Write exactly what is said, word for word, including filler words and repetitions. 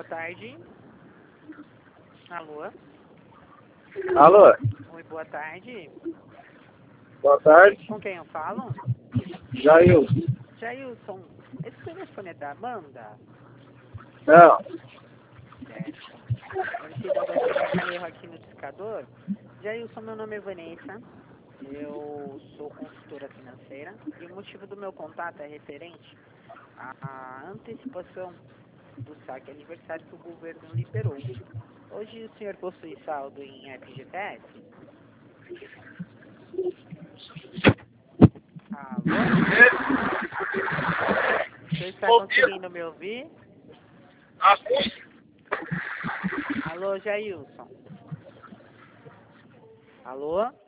tarde. Alô? Alô? Oi, boa tarde. Boa tarde. Com quem eu falo? Jair. Jailson, esse telefone é da Amanda? Não. Certo. Parecida, deve estar com erro aqui no discador. Jailson, meu nome é Vanessa. Eu sou consultora financeira e o motivo do meu contato é referente à antecipação do saque aniversário que o governo liberou. Hoje o senhor possui saldo em F G T S? Alô? O senhor está conseguindo me ouvir? Alô, Jailson? Alô?